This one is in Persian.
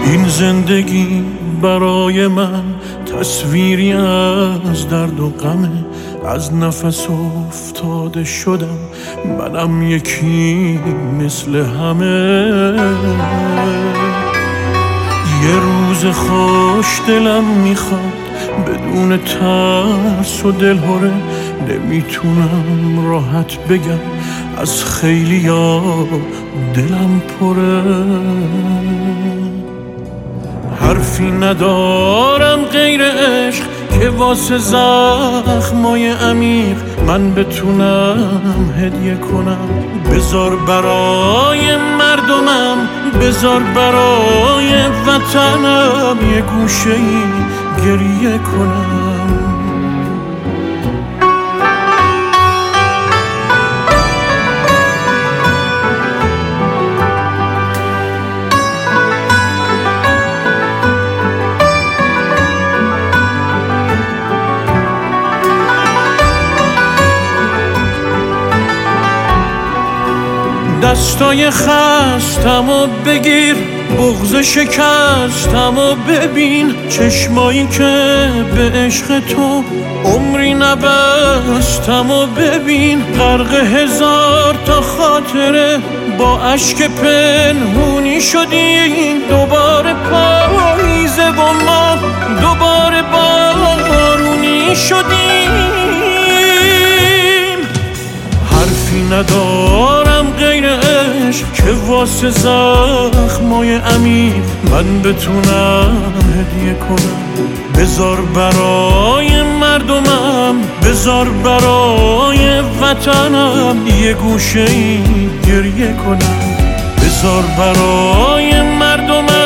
این زندگی برای من تصویری از درد و غمه. از نفس افتاده شدم، منم یکی مثل همه. یه روز خوش دلم میخواد بدون ترس و دلهره. نمیتونم راحت بگم از خیلیا دلم پره. حرفی ندارم غیر عشق که واسه زخمای عمیق من بتونم هدیه کنم. بذار برای مردمم، بذار برای وطنم یه گوشه‌ای گریه کنم. دستای خستم و بگیر، بغض شکستم و ببین. چشمایی که به عشق تو عمری نبستم و ببین. غرق هزار تا خاطره با اشک پنهونی شدیم. دوباره پاییزه و ما دوباره بارونی شدیم. حرفی ندارم غیر عشق که واسه زخمای عمیق من بتونم هدیه کنم. بذار برای مردمم، بذار برای وطنم یه گوشه‌ای گریه کنم. بذار برای مردمم